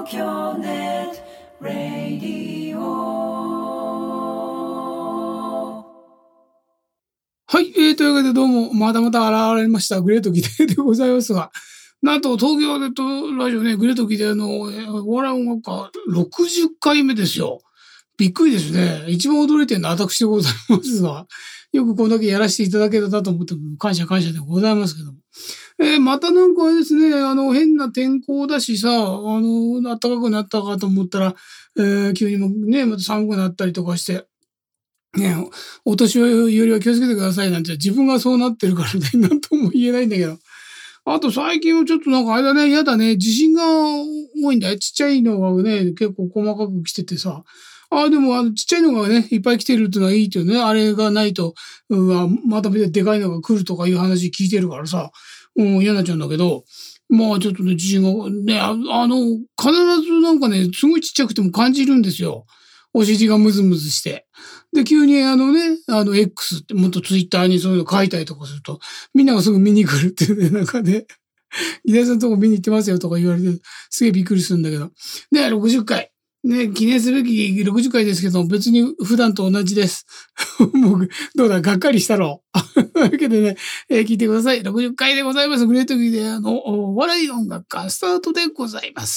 京ネットラディオ。 はい、というわけでどうもまた現れましたグレートギデでございますが、なんと東京ネットラジオね、グレートギデのお笑い音楽家60回目ですよ。びっくりですね。一番驚いてるのは私でございますが、よくこんだけやらせていただけたと思って感謝でございますけども。またなんかあれですね、変な天候だしさ、暖かくなったかと思ったら、急にもね、また寒くなったりとかして、ね、お年寄りは気をつけてくださいなんて自分がそうなってるからね、なんとも言えないんだけど。あと最近はちょっとなんかあれだね、嫌だね、地震が多いんだよ。ちっちゃいのがね、結構細かく来ててさ。でもちっちゃいのがね、いっぱい来てるっていうのはいいっていうね。あれがないと、またでかいのが来るとかいう話聞いてるからさ、嫌になっちゃうんだけど、まあちょっとね、地震がね、必ずなんかね、すごいちっちゃくても感じるんですよ。お尻がムズムズして。で、急にX ってもっとツイッターにそういうの書いたりとかすると、みんながすぐ見に来るっていうね、なんかね、ギターさんのとこ見に行ってますよとか言われて、すげえびっくりするんだけど。で、60回。ね、記念すべき60回ですけど、別に普段と同じです。もう、どうだ、がっかりしたろう。というわけでね、聞いてください。60回でございます。グレートギデお笑い音楽家スタートでございます。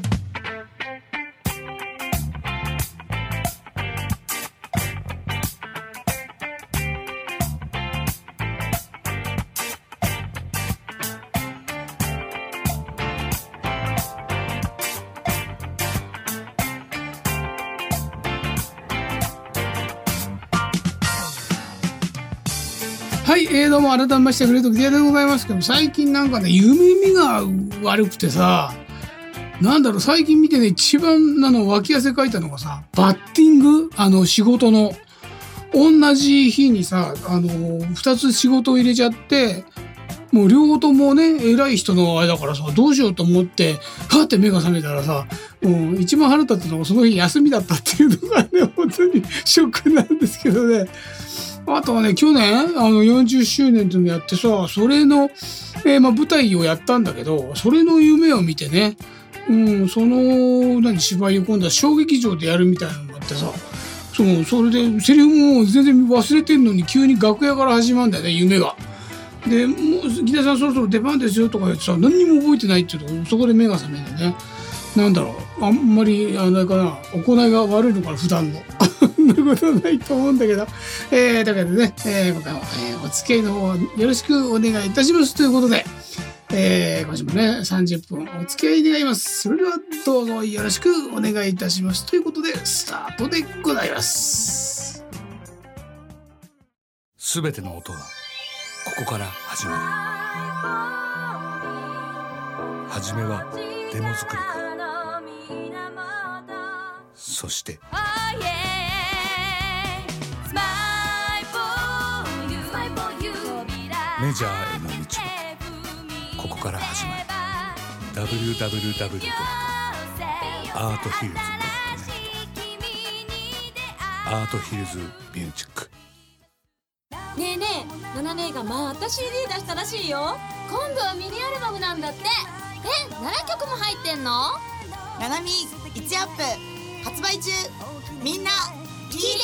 はい、どうも改めましてグレートギデでございますけど、最近なんかね、夢見が悪くてさ、なんだろう、最近見てね、一番脇汗かいたのがさ、バッティング仕事の、同じ日にさ、二つ仕事を入れちゃって、もう両方ともね、偉い人のあれだからさ、どうしようと思って、はって目が覚めたらさ、もう一番腹立ったのがその日休みだったっていうのがね、本当にショックなんですけどね。あとはね、去年、40周年っていうのやってさ、それの、舞台をやったんだけど、それの夢を見てね、その、芝居を今度は小劇場でやるみたいなのがあってさ、それで、セリフも全然忘れてんのに急に楽屋から始まるんだよね、夢が。で、もう、ギターさんそろそろ出番ですよとか言ってさ、何にも覚えてないっていうと、そこで目が覚めるんだよね。なんだろう、あんまり、あれかな、行いが悪いのかな、普段の。そんなことないと思うんだけど。だけどね、今回は、お付き合いの方よろしくお願いいたしますということで、今週もね、30分お付き合い願います。それではどうぞよろしくお願いいたしますということで、スタートでございます。 すべての音はここから始まる。はじめはデモ作りから、そしてメジャーへの道はここから始まる。 www.arthillz.net アートヒルズミュージック。 ねえねえ、ナナ姉がまた CD 出したらしいよ。今度はミニアルバムなんだって。7曲も入ってんの？ ナナミ1アップ発売中。みんな聞いてね。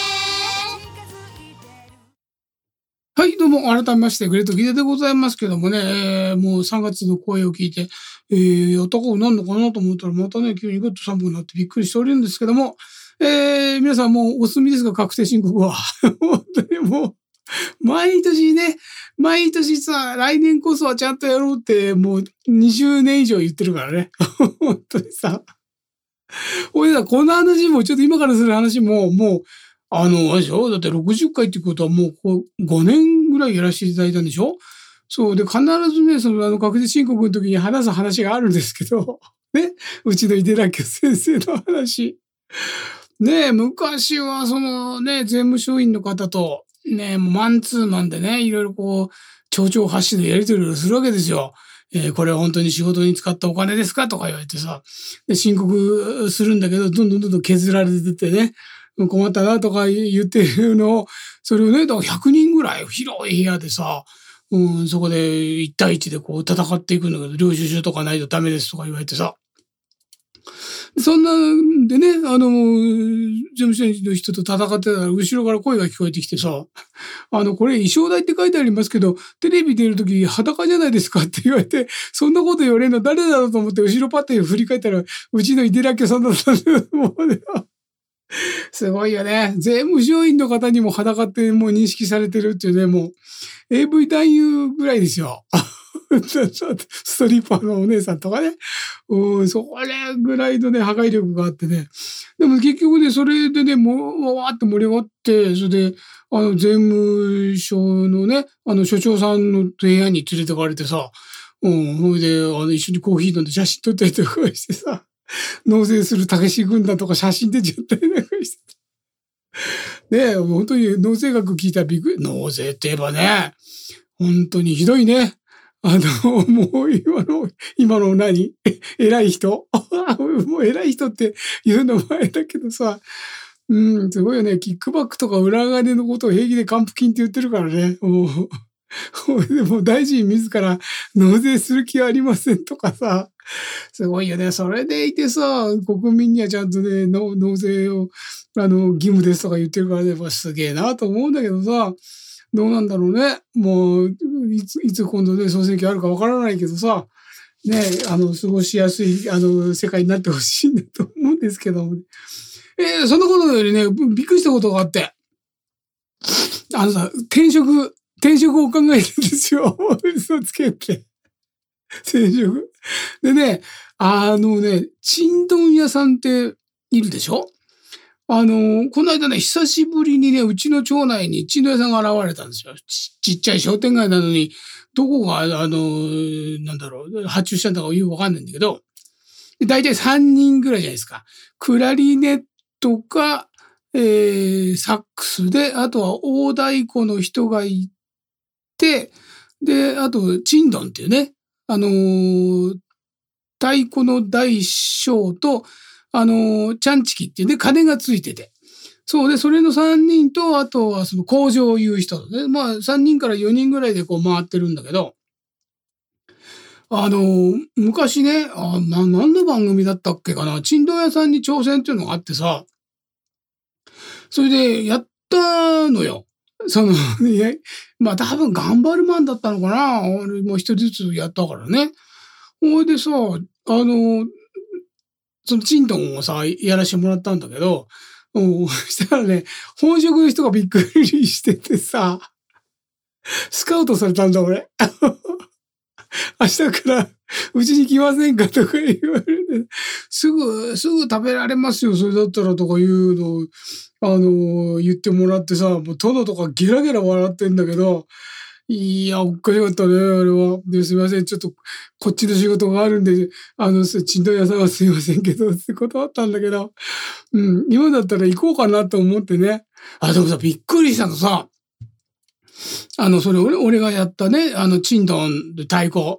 はい、どうも改めましてグレートギデでございますけどもね、もう3月の声を聞いて、暖かくなるのかなと思ったらまたね、急にぐっと寒くなってびっくりしておるんですけども、皆さんもうお済みですが、確定申告は。本当にもう、毎年さ、来年こそはちゃんとやろうって、もう20年以上言ってるからね。本当にさ。俺さ、この話も、ちょっと今からする話も、もう、あれでしょ？だって60回ってことはもう5年ぐらいやらせていただいたんでしょ？そう。で、必ずね、確定申告の時に話す話があるんですけど、ね。うちの井手らき先生の話。ねえ、昔は税務署員の方と、ね、マンツーマンでね、いろいろ丁々発止でやり取りをするわけですよ。これは本当に仕事に使ったお金ですかとか言われてさ、で申告するんだけど、どんどん削られててね、困ったなとか言ってるのを、それをね、だから100人ぐらい広い部屋でさ、そこで1対1で戦っていくんだけど、領収書とかないとダメですとか言われてさ、 そんなんでね、事務所の人と戦ってたら、後ろから声が聞こえてきてさ、これ衣装代って書いてありますけど、テレビ出るとき裸じゃないですかって言われて、そんなこと言われるの誰だろうと思って、後ろパッて振り返ったら、うちの井出らっきょさんだったんだよ。もうね、すごいよね。税務署員の方にも裸ってもう認識されてるっていうね、もう AV 男優ぐらいですよ。ストリッパーのお姉さんとかね。それぐらいのね、破壊力があってね。でも結局ね、それでね、もう、わーって盛り上がって、それで、税務署のね、所長さんの部屋に連れてかれてさ、それで、一緒にコーヒー飲んで写真撮ったりとかしてさ、納税するたけし軍団とか写真出ちゃったりなんかして。ねえ、本当に納税額聞いたらびっくり。納税って言えばね、本当にひどいね。もう今の何偉い人もう偉い人って言うの前だけどさ、すごいよね。キックバックとか裏金のことを平気で還付金って言ってるからね。でも大臣自ら納税する気はありませんとかさ、すごいよね。それでいてさ、国民にはちゃんとね、納税を、義務ですとか言ってるからね、すげえなと思うんだけどさ、どうなんだろうね。もう、いつ今度ね、総選挙あるかわからないけどさ、ね、過ごしやすい、世界になってほしいんだと思うんですけどもね。そんなことよりね、びっくりしたことがあって、さ、転職を考えてるんですよ。嘘つけて。転職。でね、チンドン屋さんっているでしょ？この間ね、久しぶりにね、うちの町内にチンドン屋さんが現れたんですよ。ちっちゃい商店街なのに、どこが、発注したんだかよくわかんないんだけど、だいたい3人ぐらいじゃないですか。クラリネットか、サックスで、あとは大太鼓の人がいて、で、あと、チンドンっていうね、太鼓の大将と、チャンチキっていうね、鐘がついてて。そうで、それの3人と、あとはその工場を言う人ね。まあ、3人から4人ぐらいでこう回ってるんだけど、昔ね、何の番組だったっけかな、チンドン屋さんに挑戦っていうのがあってさ、それでやったのよ。まあ多分頑張るマンだったのかな。俺も一人ずつやったからね。ほいでさ、そのチンドンをさ、やらしてもらったんだけど、したらね、本職の人がびっくりしててさ、スカウトされたんだ俺。明日からうちに来ませんかとか言われて、すぐ食べられますよ、それだったらとかいうのを、言ってもらってさ、もう殿とかゲラゲラ笑ってんだけど、いや、おっかしかったね、あれは。すいません、ちょっと、こっちの仕事があるんで、チンドン屋さんはすいませんけど、ってことあったんだけど、今だったら行こうかなと思ってね。でもさ、びっくりしたのさ、それ俺がやったね、チンドンで太鼓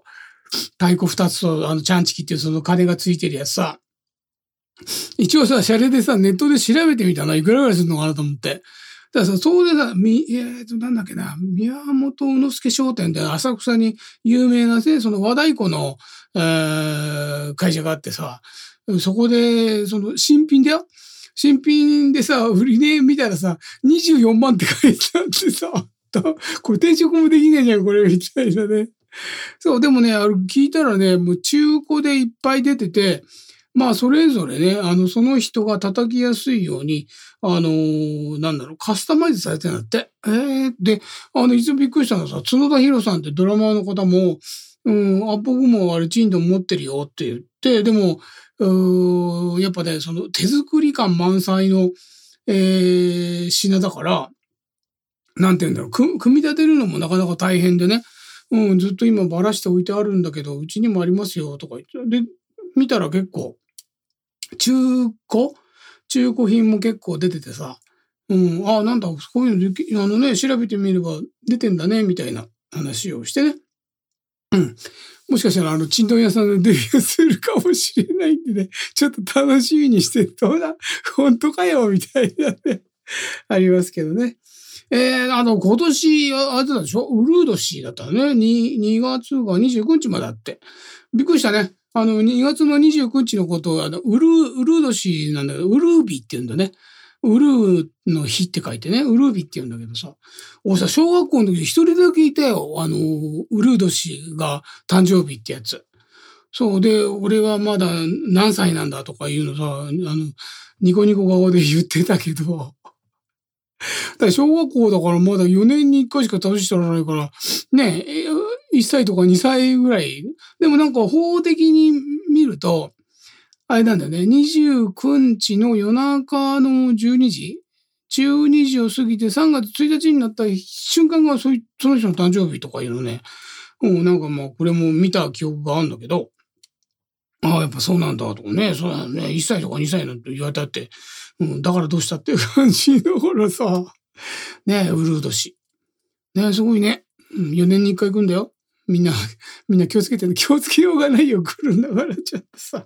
2つと、チャンチキっていうその鐘がついてるやつさ、一応さ、シャレでさ、ネットで調べてみたの、いくらぐらいするのかなと思って。だからさ、そうでさ、なんだっけな、宮本宇之助商店で浅草に有名なね、その和太鼓の、会社があってさ、そこで、その新品だよ。新品でさ、売り値見たらさ、24万って書いてあってさ、これ転職もできねえじゃん、これ、みたいなね。そう、でもね、聞いたらね、もう中古でいっぱい出てて、まあ、それぞれね、その人が叩きやすいように、カスタマイズされてんだって。で、いつもびっくりしたのはさ、角田博さんってドラマーの方も、僕もチンドン持ってるよって言って、でも、やっぱね、その手作り感満載の、品だから、なんて言うんだろう、組み立てるのもなかなか大変でね、ずっと今ばらして置いてあるんだけど、うちにもありますよ、とか言って。で、見たら結構、中古品も結構出ててさ、なんだ、こういうの調べてみれば出てんだね、みたいな話をしてね。もしかしたらチンドン屋さんでデビューするかもしれないんでね、ちょっと楽しみにして、どうだ、本当かよ、みたいなね、ありますけどね。今年、あれだでしょ、ウルード氏だったね。2月が29日まであって。びっくりしたね。 2月の29日のことを、ウルー年なんだけど、ウルービって言うんだね。ウルーの日って書いてね、ウルービって言うんだけどさ、俺さ、小学校の時一人だけいたよ。ウルー年が誕生日ってやつ。そうで、俺はまだ何歳なんだとかいうのさ、ニコニコ顔で言ってたけど、だから小学校だからまだ4年に1回しか年取らないから、ね、1歳とか2歳ぐらい。でもなんか法的に見ると、あれなんだよね、29日の夜中の12時 ?12 時を過ぎて3月1日になった瞬間がその人の誕生日とかいうのね。なんかまあこれも見た記憶があるんだけど、ああ、やっぱそうなんだとかね、そうだね、1歳とか2歳なんて言われたって、だからどうしたっていう感じだからさ、ね、ウルー年。ね、すごいね。4年に1回行くんだよ。みんな気をつけてね。気をつけようがないよ、来るんだからちゃってさ。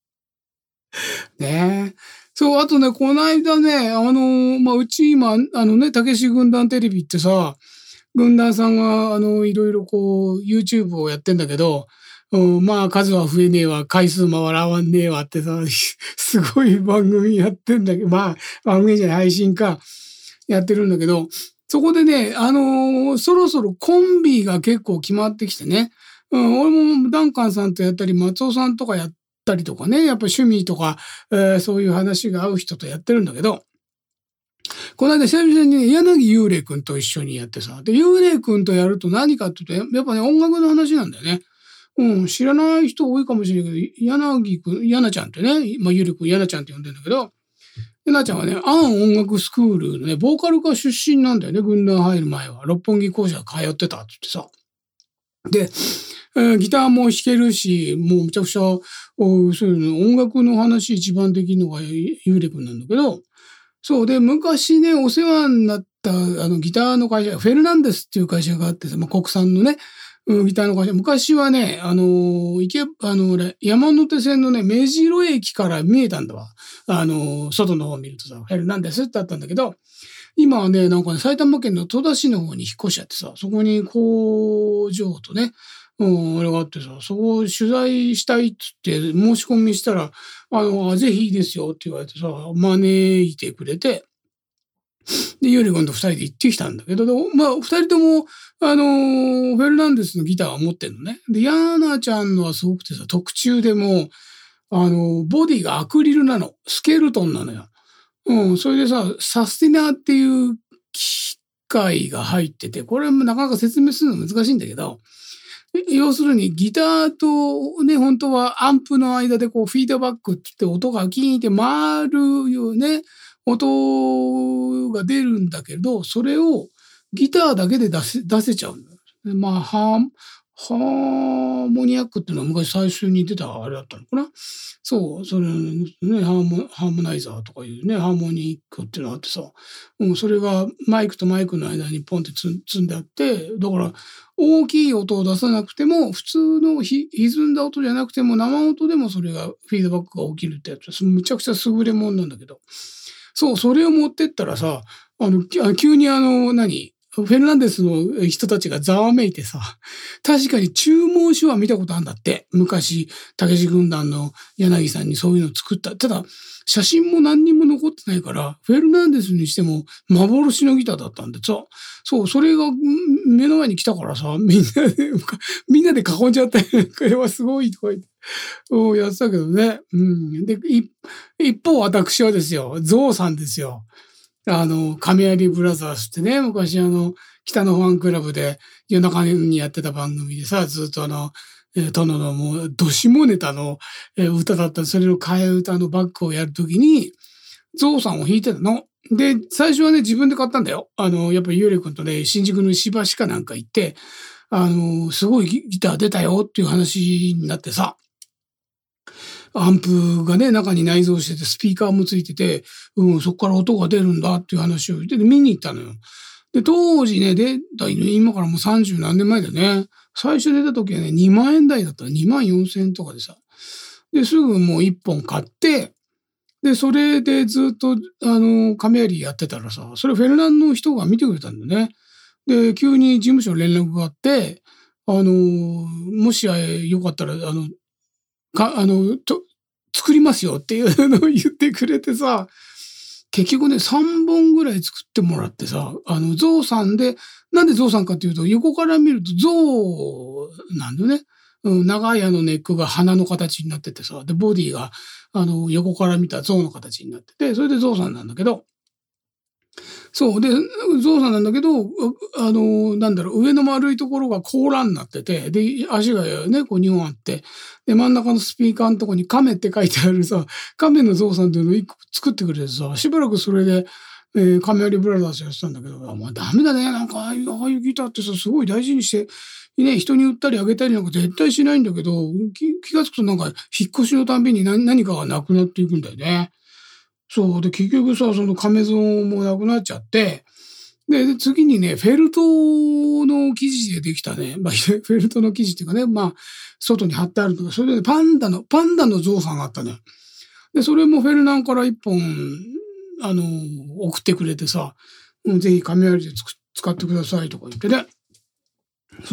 ねえ。そう、あとね、この間ね、うち今、たけし軍団テレビってさ、軍団さんが、いろいろこう、YouTube をやってんだけど、まあ、数は増えねえわ、回数回らわんねえわってさ、すごい番組やってんだけど、まあ、番組じゃない、配信か、やってるんだけど、そこでね、そろそろコンビが結構決まってきてね、俺もダンカンさんとやったり、松尾さんとかやったりとかね、やっぱ趣味とか、そういう話が合う人とやってるんだけど、この間久々にね、柳幽霊くんと一緒にやってさ、で、幽霊くんとやると何かっていうと、やっぱね、音楽の話なんだよね。知らない人多いかもしれないけど、柳くん、柳ちゃんってね、まあ、ゆりくん、柳ちゃんって呼んでんだけど、柳ちゃんはね、音楽スクールのね、ボーカル科出身なんだよね、軍団入る前は。六本木校舎通ってたって言ってさ。で、ギターも弾けるし、もうむちゃくちゃ、そういうの、音楽の話一番できるのがゆりくんなんだけど、そうで、昔ね、お世話になったギターの会社、フェルナンデスっていう会社があってさ、まあ、国産のね、ギターの会社。昔はね、山手線のね、目白駅から見えたんだわ。外の方を見るとさ、フェルナンデスってあったんだけど、今はね、なんかね、埼玉県の戸田市の方に引っ越しちゃってさ、そこに工場とね、あれがあってさ、そこを取材したいっつって申し込みしたら、ぜひいいですよって言われてさ、招いてくれて、で、ゆりくんと二人で行ってきたんだけど、まあ、二人とも、フェルナンデスのギターは持ってんのね。で、ヤーナちゃんのはすごくてさ、特注でも、ボディがアクリルなの。スケルトンなのよ。それでさ、サスティナーっていう機械が入ってて、これもなかなか説明するの難しいんだけど、要するにギターとね、本当はアンプの間でこうフィードバックって言って音がキーンって回るよね、音が出るんだけど、それをギターだけで出せちゃうんだよ。まあ、ハーモニアックっていうのは昔最初に出たあれだったのかな。そう、それね、ハーモナイザーとかいうね、ハーモニックっていうのがあってさ、それがマイクとマイクの間にポンって積んであって、だから大きい音を出さなくても、普通の歪んだ音じゃなくても生音でもそれがフィードバックが起きるってやつ、むちゃくちゃ優れもんなんだけど、そう、それを持ってったらさ、急にフェルナンデスの人たちがざわめいてさ、確かに注文書は見たことあるんだって。昔、たけし軍団の柳さんにそういうのを作った。ただ、写真も何にも残ってないから、フェルナンデスにしても幻のギターだったんでさ、そう、それが目の前に来たからさ、みんなで囲んじゃったよ。これはすごいとか言って、やってたけどね。で、一方私はですよ、ゾウさんですよ。亀有ブラザーズってね、昔北のファンクラブで夜中にやってた番組でさ、ずっと殿のもう、どしもネタの歌だった、それの替え歌のバックをやるときに、ゾウさんを弾いてたの。で、最初はね、自分で買ったんだよ。やっぱりゆうれいくんとね、新宿の石橋かなんか行って、すごいギター出たよっていう話になってさ、アンプがね、中に内蔵してて、スピーカーもついてて、そこから音が出るんだっていう話を言って、見に行ったのよ。で、当時ね、今からもう30何年前だよね。最初出た時はね、2万円台だったら2万4千円とかでさ。で、すぐもう1本買って、で、それでずっと、亀有やってたらさ、それフェルナンの人が見てくれたんだよね。で、急に事務所に連絡があって、もしよかったら、 作りますよっていうのを言ってくれてさ、結局ね、3本ぐらい作ってもらってさ、ゾウさんで、なんでゾウさんかっていうと、横から見るとゾウなんだよね。長いネックが鼻の形になっててさ、で、ボディが、横から見たゾウの形になってて、それでゾウさんなんだけど、そう。で、ゾウさんなんだけど、上の丸いところが甲羅になってて、で、足がね、こう2本あって、で、真ん中のスピーカーのとこに亀って書いてあるさ、亀のゾウさんっていうのを1個作ってくれてさ、しばらくそれで、亀有ブラザーズやってたんだけど、お前ダメだね。なんかああいうギターってさ、すごい大事にして、ね、人に売ったりあげたりなんか絶対しないんだけど、気がつくとなんか、引っ越しのたんびに何かがなくなっていくんだよね。そう。で、結局さ、その亀像もなくなっちゃって、で、次にね、フェルトの生地でできたね、フェルトの生地っていうかね、外に貼ってあるとか、それで、パンダのゾウさんがあったね。で、それもフェルナンから1本、送ってくれてさ、ぜひ亀有で使ってくださいとか言ってね。そう。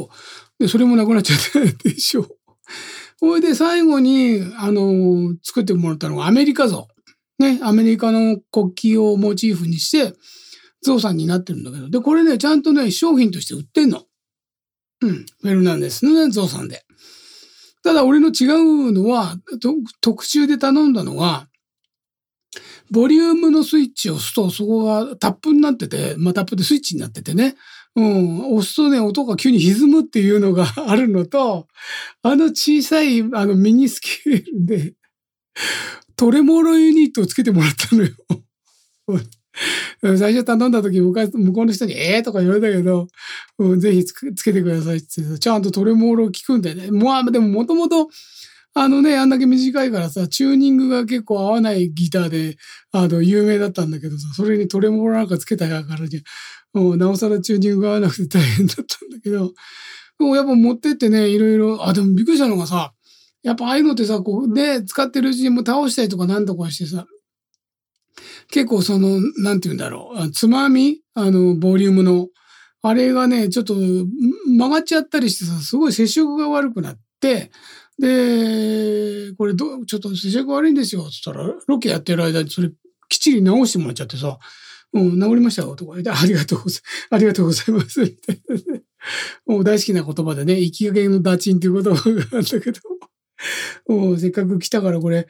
で、それもなくなっちゃったでしょ。それで最後に、作ってもらったのがアメリカ像。ね、アメリカの国旗をモチーフにして、ゾウさんになってるんだけど。で、これね、ちゃんとね、商品として売ってんの。フェルナンデスのね、ゾウさんで。ただ、俺の違うのは、特注で頼んだのが、ボリュームのスイッチを押すと、そこがタップになってて、タップでスイッチになっててね。押すとね、音が急に歪むっていうのがあるのと、小さい、ミニスケールで、トレモロユニットをつけてもらったのよ。最初頼んだ時、向こうの人に、とか言われたけど、ぜひつけてくださいって言って、ちゃんとトレモロ聞くんだよね。でももともと、あんだけ短いからさ、チューニングが結構合わないギターで、有名だったんだけどさ、それにトレモロなんかつけたからには、なおさらチューニングが合わなくて大変だったんだけど、やっぱ持ってってね、いろいろ、でもびっくりしたのがさ、やっぱああいうのってさ、こうね、使ってるうちにもう倒したりとかなんとかしてさ、結構なんて言うんだろう、つまみボリュームの、あれがね、ちょっと曲がっちゃったりしてさ、すごい接触が悪くなって、で、これちょっと接触悪いんですよ、つったら、ロケやってる間にそれきっちり直してもらっちゃってさ、治りましたよ、とか言って、ありがとうございます、みたいなね。もう大好きな言葉でね、生きがけのダチンっていう言葉があったけど、せっかく来たからこれ、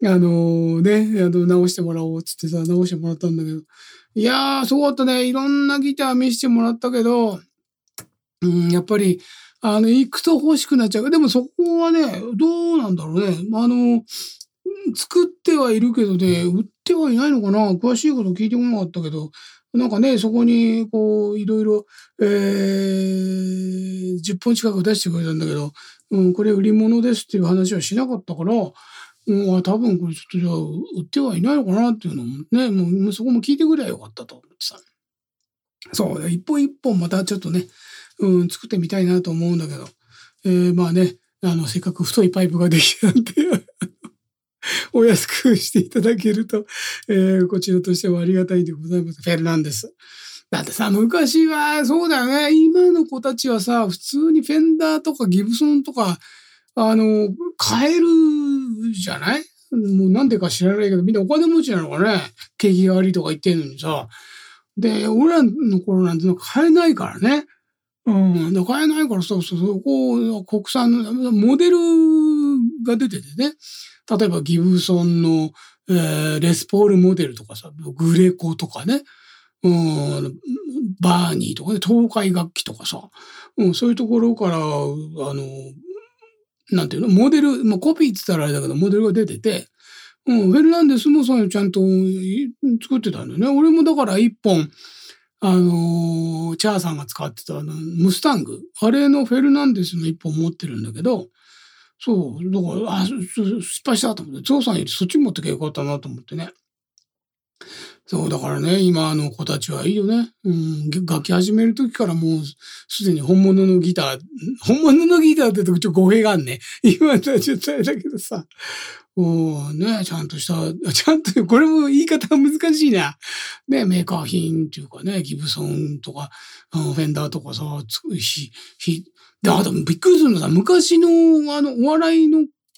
直してもらおうっつってさ、直してもらったんだけど。いやー、すごかったね。いろんなギター見せてもらったけど、やっぱり、行くと欲しくなっちゃう。でもそこはね、どうなんだろうね。作ってはいるけどね、売ってはいないのかな。詳しいこと聞いてこなかったけど、なんかね、そこに、こう、いろいろ、10本近く出してくれたんだけど、これ売り物ですっていう話はしなかったから、多分これちょっとじゃあ売ってはいないのかなっていうのもね、もうそこも聞いてくればよかったと思ってさ。そう、一本一本またちょっとね、作ってみたいなと思うんだけど、せっかく太いパイプができたんで、お安くしていただけると、こちらとしてはありがたいでございます。フェルナンデス。だってさ、昔は、そうだよね。今の子たちはさ、普通にフェンダーとかギブソンとか、買えるじゃない？もうなんでか知らないけど、みんなお金持ちなのかね。景気が悪いとか言ってんのにさ。で、俺らの頃なんて買えないからね。買えないからさ、こう、国産のモデルが出ててね。例えばギブソンの、レスポールモデルとかさ、グレコとかね。バーニーとかね、東海楽器とかさ、そういうところから、なんていうの、モデル、コピーって言ったらあれだけど、モデルが出てて、フェルナンデスもそういうのちゃんと作ってたんだよね。俺もだから一本、チャーさんが使ってたムスタング、あれのフェルナンデスの一本持ってるんだけど、そう、だから、失敗したと思って、ゾウさんよりそっち持ってけばよかったなと思ってね。そう、だからね、今の子たちはいいよね。楽器始める時からもうすでに本物のギターってとちょっと語弊があんね。今のはちょっとあれだけどさ。ね、ちゃんと、これも言い方が難しいな。ね、メーカー品っていうかね、ギブソンとか、フェンダーとかさ、で、あとびっくりするのさ、昔のお笑いの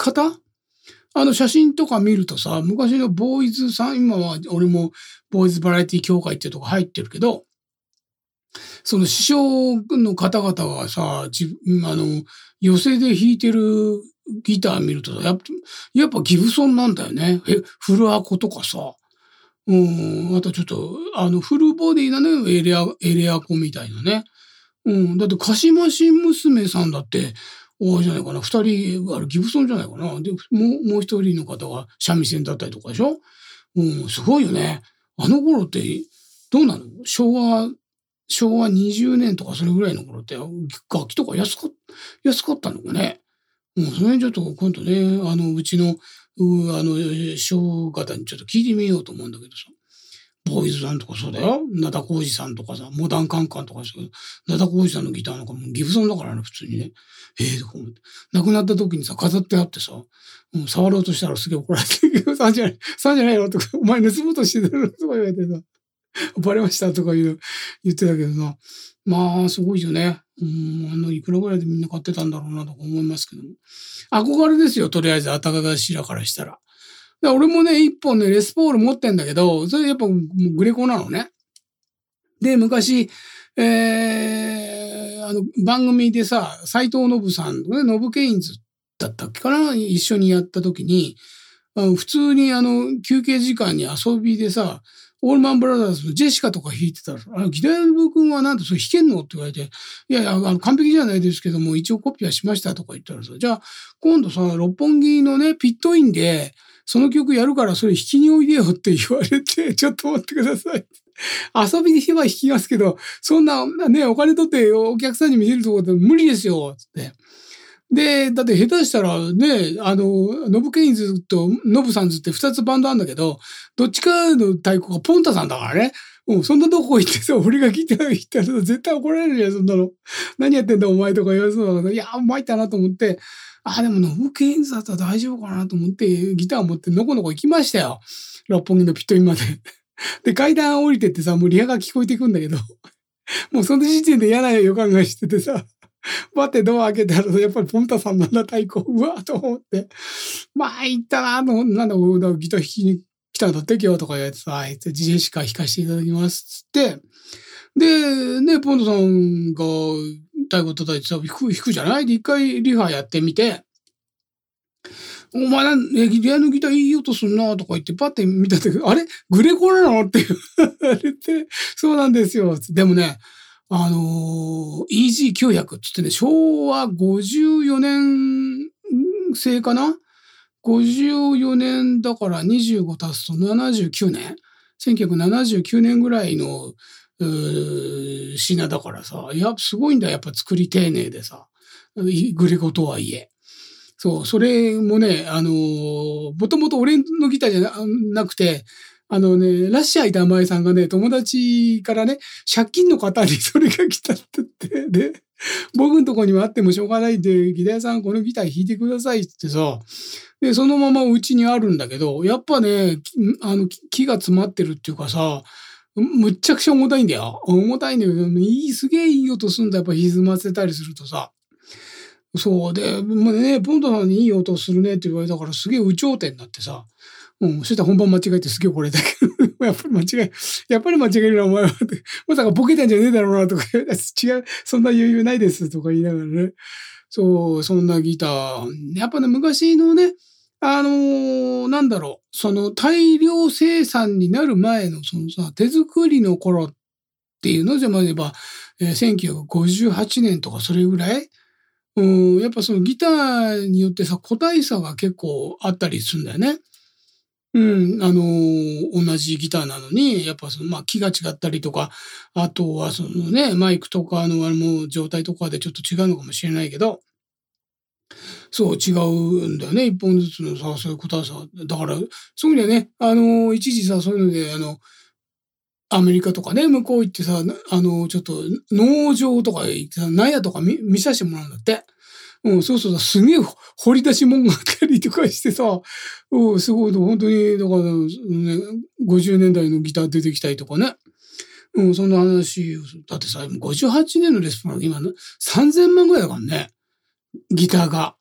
方写真とか見るとさ、昔のボーイズさん、今は俺もボーイズバラエティ協会っていうとこ入ってるけど、その師匠の方々がさ、寄席で弾いてるギター見るとやっぱギブソンなんだよね。フルアコとかさ。あとちょっと、フルボディなのよ、エレアコみたいなね。だって鹿島新娘さんだって、じゃないかな。二人、ギブソンじゃないかな。で、もう一人の方が三味線だったりとかでしょ。すごいよね。あの頃って、どうなの？昭和20年とかそれぐらいの頃って、楽器とか安かったのかね。それにちょっと今度ね、うちの、師匠方にちょっと聞いてみようと思うんだけどさ。ボーイズさんとかそうだよ。灘浩二さんとかさ、モダンカンカンとかさ、灘浩二さんのギターなんかもギブソンだからね、普通にね。とか思って。亡くなった時にさ、飾ってあってさ、触ろうとしたらすげえ怒られて、さんじゃないよとか、お前盗もうとしてたろとか言われてさ、バレましたとか言ってたけどさ、まあ、すごいよね。いくらぐらいでみんな買ってたんだろうなとか思いますけども。憧れですよ、とりあえず、あたかがしらからしたら。俺もね、一本ね、レスポール持ってんだけど、それやっぱグレコなのね。で、昔、番組でさ、斉藤信さん、ノブケインズだったっけかな、一緒にやった時に、普通に休憩時間に遊びでさ、オールマンブラザーズのジェシカとか弾いてたら、ギター部君はなんでそれ弾けんのって言われて、いやいや、完璧じゃないですけども、一応コピーはしましたとか言ったらさ、じゃあ、今度さ、六本木のね、ピットインで、その曲やるからそれ弾きにおいでよって言われて、ちょっと待ってください。遊びには弾きますけど、そんなね、お金取ってお客さんに見せるところで無理ですよ、つって。で、だって下手したらね、ノブケインズとノブサンズって2つバンドあるんだけど、どっちかの太鼓がポンタさんだからね。そんなとこ行ってさ、俺がギター弾いたら絶対怒られるじゃん、そんなの。何やってんだお前とか言われそうだから、いや、参ったなと思って、でもノブケインズだったら大丈夫かなと思って、ギター持ってのこのこ行きましたよ。六本木のピットインまで。で、階段降りてってさ、もうリハが聞こえてくんだけど、もうその時点で嫌な予感がしててさ、待ってドア開けたらやっぱりポンタさんなんだ太鼓、うわーと思って、行ったなと思って、なんだギター弾きに来たんだって今日とか言われてさ、ジェシカ弾かせていただきますっつって、で、ね、ポンタさんが太鼓叩いてさ、弾くじゃない？で、一回リハやってみて、お前リアのギターいい音すんなとか言ってパッて見た時、あれグレコなのって言われて、そうなんですよ。でもね、EG900 つってね、昭和54年製かな ?54 年だから25足すと79年 ?1979 年ぐらいの品だからさ、すごいんだよ、やっぱ作り丁寧でさ。グレコとはいえ。そう、それもね、もともと俺のギターじゃなくて、ラッシャー板前さんがね、友達からね、借金の方にそれが来たって言って、で、僕のとこにはあってもしょうがないんで、ギター屋さんこのギター弾いてくださいってさ、で、そのままうちにあるんだけど、やっぱね、木が詰まってるっていうかさ、むっちゃくちゃ重たいんだよ。重たいんだけど、すげえいい音すんだ、やっぱ歪ませたりするとさ。そうで、ポンタさんにいい音するねって言われたからすげえ有頂天になってさ、そしたら本番間違えてすげえ怒られたけど、やっぱり間違えるなお前はって、まさかボケたんじゃねえだろうなとか、違う、そんな余裕ないですとか言いながらね。そう、そんなギター。やっぱね、昔のね、なんだろう、その大量生産になる前のそのさ、手作りの頃っていうのじゃまえば、1958年とかそれぐらいやっぱそのギターによってさ、個体差が結構あったりするんだよね。同じギターなのに、やっぱその、木が違ったりとか、あとはそのね、マイクとかの状態とかでちょっと違うのかもしれないけど、そう違うんだよね。一本ずつのさ、そういう個体差。だから、そういうのはね、一時さ、そういうので、アメリカとかね、向こう行ってさ、ちょっと農場とか行ってさ、納屋とか見させてもらうんだって。そうそう、すげえ掘り出し物があったりとかしてさ、すごい、本当に、だから、50年代のギター出てきたりとかね。そんな話、だってさ、58年のレスポンス、今、3000万ぐらいだからね。ギターが。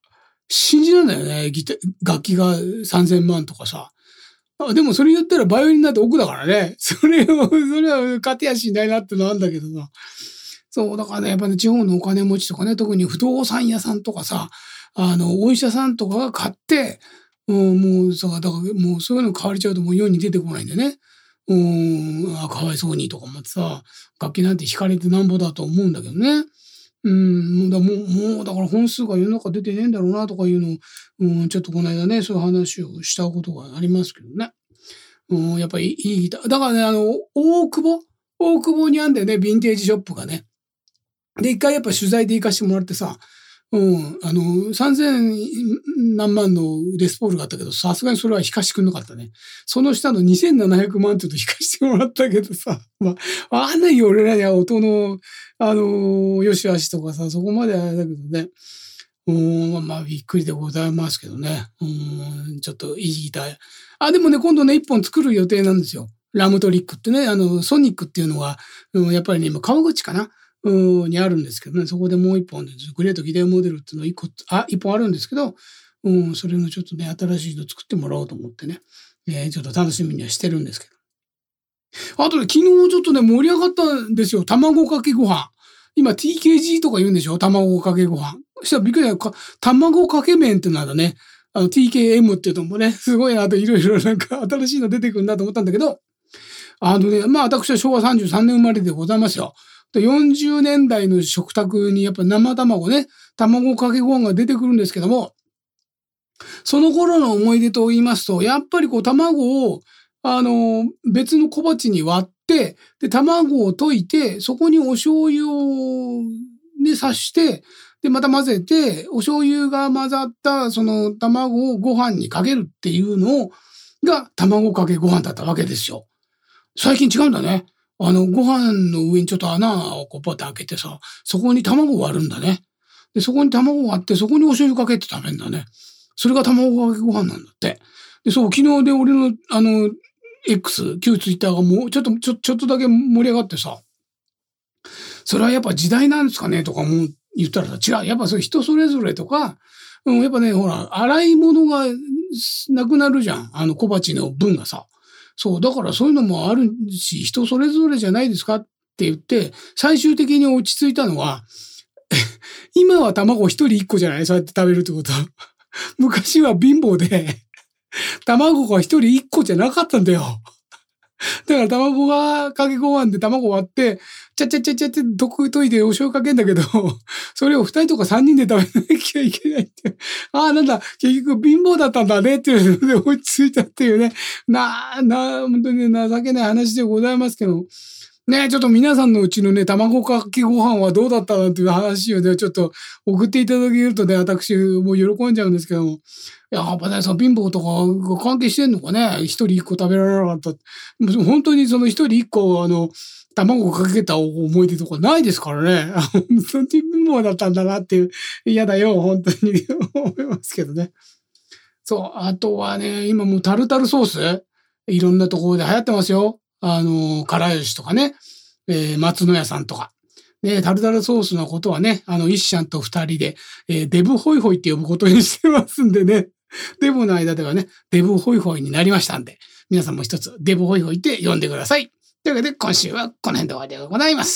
信じられないよね。楽器が3000万とかさ。でもそれ言ったらバイオリンなんて奥だからね。それは勝てやしないなってのあるんだけどさ。そう、だからね、やっぱね、地方のお金持ちとかね、特に不動産屋さんとかさ、お医者さんとかが買って、もうさ、だからもうそういうの買われちゃうともう世に出てこないんでね。かわいそうにとか思ってさ、楽器なんて惹かれてなんぼだと思うんだけどね。もうだから本数が世の中出てねえんだろうなとかいうのを、ちょっとこの間ね、そういう話をしたことがありますけどね。やっぱりいいギター。だからね、大久保にあんだよね、ヴィンテージショップがね。で、一回やっぱ取材で行かしてもらってさ、3000何万のレスポールがあったけど、さすがにそれは弾かしてくんなかったね。その下の2700万っていうと弾かしてもらったけどさ、わかんないよ、俺らには音の、良し悪しとかさ、そこまであれだけどね。びっくりでございますけどね。ちょっといいギター。でもね、今度ね、一本作る予定なんですよ。ラムトリックってね、ソニックっていうのが、やっぱりね、今、川口かなにあるんですけどね、そこでもう一本で、グレートギターモデルっていうの一本あるんですけど、それのちょっとね、新しいの作ってもらおうと思ってね、ちょっと楽しみにはしてるんですけど。あとね、昨日ちょっとね、盛り上がったんですよ。卵かけご飯。今 TKG とか言うんでしょ？卵かけご飯。そしたらびっくりだよ。卵かけ麺ってなんだね。TKM っていうのもね、すごいなといろいろなんか新しいの出てくるなと思ったんだけど、私は昭和33年生まれでございますよ。40年代の食卓にやっぱ生卵ね、卵かけご飯が出てくるんですけども、その頃の思い出と言いますと、やっぱりこう卵を、別の小鉢に割って、で、卵を溶いて、そこにお醤油をね、刺して、で、また混ぜて、お醤油が混ざったその卵をご飯にかけるっていうのが卵かけご飯だったわけですよ。最近違うんだね。ご飯の上にちょっと穴をこうポッて開けてさ、そこに卵を割るんだね。で、そこに卵を割って、そこにお醤油かけて食べるんだね。それが卵かけご飯なんだって。で、そう、昨日で俺の、旧ツイッターがもうちょっとだけ盛り上がってさ、それはやっぱ時代なんですかねとかも言ったらさ、違う。やっぱそれ人それぞれとか、やっぱね、ほら、洗い物がなくなるじゃん。小鉢の分がさ。そう、だからそういうのもあるし、人それぞれじゃないですかって言って、最終的に落ち着いたのは、今は卵一人一個じゃない？そうやって食べるってことは。昔は貧乏で、卵が一人一個じゃなかったんだよ。だから卵がかけご飯で卵割って、ちゃって溶いてお醤油かけんだけど、それを2人とか3人で食べなきゃいけないって。なんだ、結局貧乏だったんだねっていうので落ち着いたっていうね。本当に情けない話でございますけど。ね、ちょっと皆さんのうちのね、卵かけご飯はどうだったなんていう話をね、ちょっと送っていただけるとね、私もう喜んじゃうんですけども。やっぱね、その貧乏とかが関係してんのかね、一人一個食べられなかった。本当にその一人一個卵をかけた思い出とかないですからね。本当に貧乏だったんだなっていう、嫌だよ、本当に思いますけどね。そう、あとはね、今もうタルタルソース、いろんなところで流行ってますよ。からよしとかね、松野屋さんとか。ね、タルタルソースのことはね、一シャンと二人で、デブホイホイって呼ぶことにしてますんでね。デブの間ではね、デブホイホイになりましたんで、皆さんも一つデブホイホイって呼んでください。というわけで今週はこの辺で終わりでございます。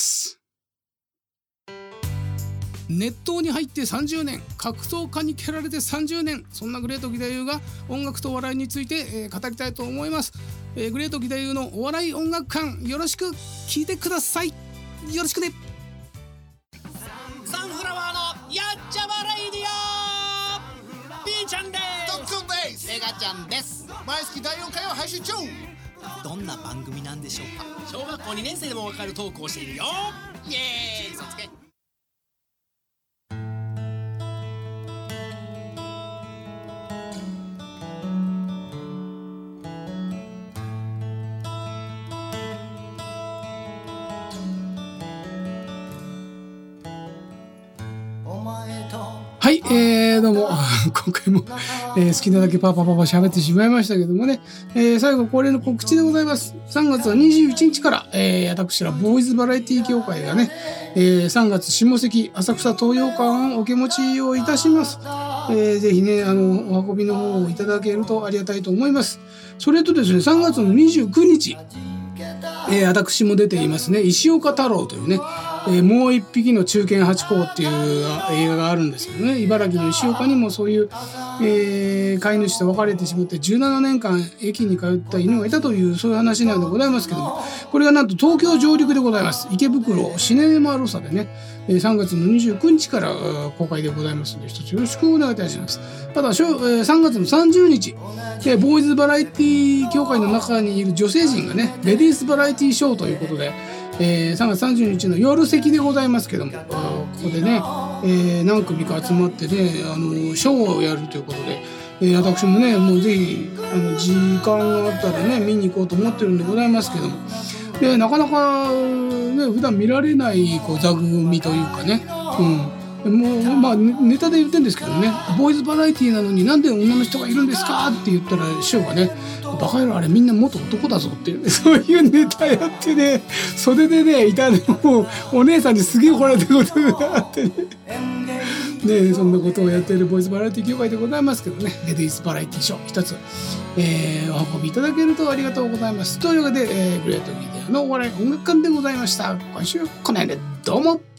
熱湯に入って30年、格闘家に蹴られて30年、そんなグレート義太夫が音楽と笑いについて、語りたいと思います。グレート義太夫のお笑い音楽館、よろしく聞いてください。よろしくね。 サンフラワーのやっちゃまレイディオ、 B ちゃんです。 特訓です。 メガちゃんです。 毎月第4回を配信中。 どんな番組なんでしょうか。小学校2年生でもわかるトークをしているよ。イエーイ、そつけ。 はい、どうも今回も、好きなだけパパ喋ってしまいましたけどもね、最後恒例の告知でございます。3月は21日から、私らボーイズバラエティ協会がね、3月下関浅草東洋館をお受け持ちをいたします。 ぜひねお運びの方をいただけるとありがたいと思います。それとですね、3月の29日、私も出ていますね、石岡太郎というね、もう一匹の中堅八公っていう映画があるんですけどね、茨城の石岡にもそういう、飼い主と別れてしまって17年間駅に通った犬がいたというそういう話なんでございますけども、これがなんと東京上陸でございます。池袋シネマロサでね、3月の29日から公開でございますので、一つよろしくお願いいたします。ただ3月の30日、ボーイズバラエティ協会の中にいる女性陣がね、レディースバラエティショーということで、3月30日の夜席でございますけども、ここでね、何組か集まってね、ショーをやるということで、私もね、もうぜひ時間があったらね見に行こうと思ってるんでございますけども、でなかなかね普段見られない座組というかね、もうまあネタで言ってるんですけどね、ボーイズバラエティなのになんで女の人がいるんですかって言ったら師匠がね、バカ野郎あれみんな元男だぞっていう、ね、そういうネタやってね、袖でねいたのもお姉さんにすげえ怒られたことがあってねね、そんなことをやっているボーイズバラエティ協会でございますけどね、レディースバラエティショー一つ、お運びいただけるとありがとうございます。というわけで、グレートギデアのお笑い音楽館でございました。今週この辺でどうも。